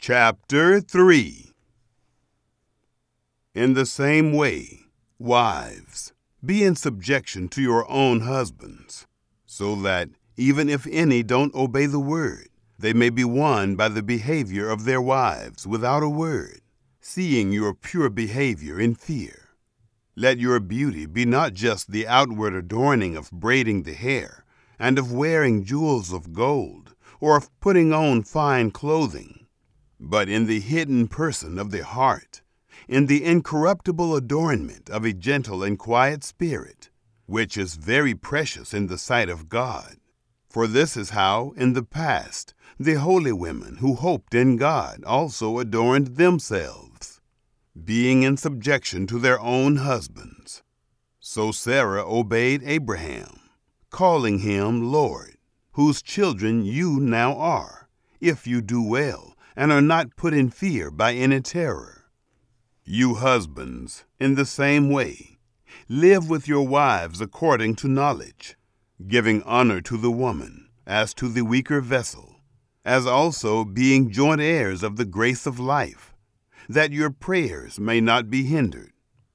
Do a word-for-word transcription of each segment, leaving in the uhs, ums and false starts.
Chapter three. In the same way, wives, be in subjection to your own husbands, so that, even if any don't obey the word, they may be won by the behavior of their wives without a word, seeing your pure behavior in fear. Let your beauty be not just the outward adorning of braiding the hair, and of wearing jewels of gold, or of putting on fine clothing, but in the hidden person of the heart, in the incorruptible adornment of a gentle and quiet spirit, which is very precious in the sight of God. For this is how, in the past, the holy women who hoped in God also adorned themselves, being in subjection to their own husbands. So Sarah obeyed Abraham, calling him Lord, whose children you now are, if you do well, and are not put in fear by any terror. You husbands, in the same way, live with your wives according to knowledge, giving honor to the woman as to the weaker vessel, as also being joint heirs of the grace of life, that your prayers may not be hindered.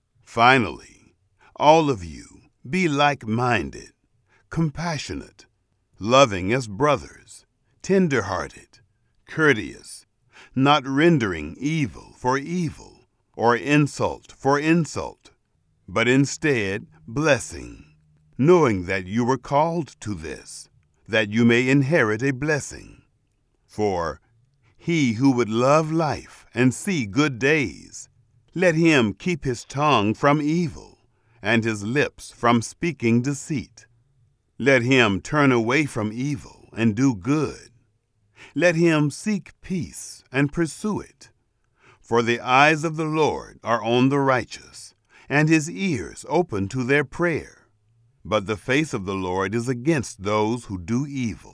Finally, all of you be like-minded, compassionate, loving as brothers, tender-hearted, courteous, not rendering evil for evil, or insult for insult, but instead blessing, knowing that you were called to this, that you may inherit a blessing. For he who would love life and see good days, let him keep his tongue from evil, and his lips from speaking deceit. Let him turn away from evil and do good. Let him seek peace and pursue it. For the eyes of the Lord are on the righteous, and his ears open to their prayer. But the face of the Lord is against those who do evil.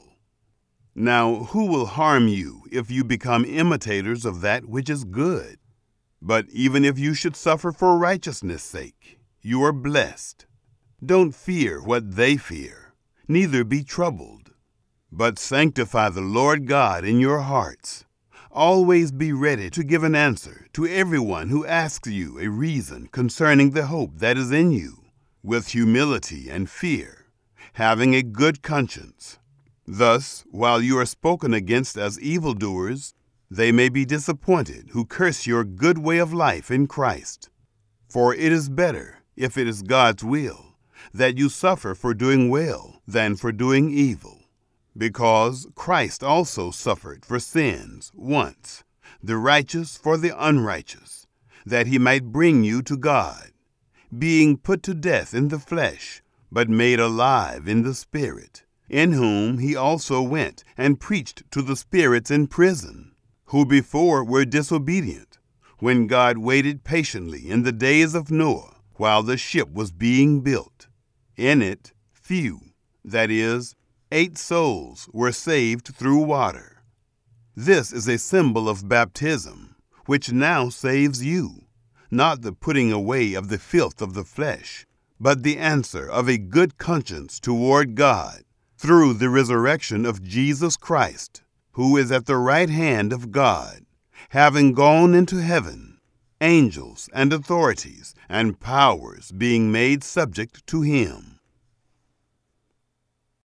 Now who will harm you if you become imitators of that which is good? But even if you should suffer for righteousness' sake, you are blessed. Don't fear what they fear, neither be troubled. But sanctify the Lord God in your hearts. Always be ready to give an answer to everyone who asks you a reason concerning the hope that is in you, with humility and fear, having a good conscience. Thus, while you are spoken against as evildoers, they may be disappointed who curse your good way of life in Christ. For it is better, if it is God's will, that you suffer for doing well than for doing evil. Because Christ also suffered for sins once, the righteous for the unrighteous, that he might bring you to God, being put to death in the flesh, but made alive in the Spirit, in whom he also went and preached to the spirits in prison, who before were disobedient, when God waited patiently in the days of Noah, while the ship was being built. In it, few, that is, eight souls, were saved through water. This is a symbol of baptism, which now saves you, not the putting away of the filth of the flesh, but the answer of a good conscience toward God, through the resurrection of Jesus Christ, who is at the right hand of God, having gone into heaven, angels and authorities and powers being made subject to him.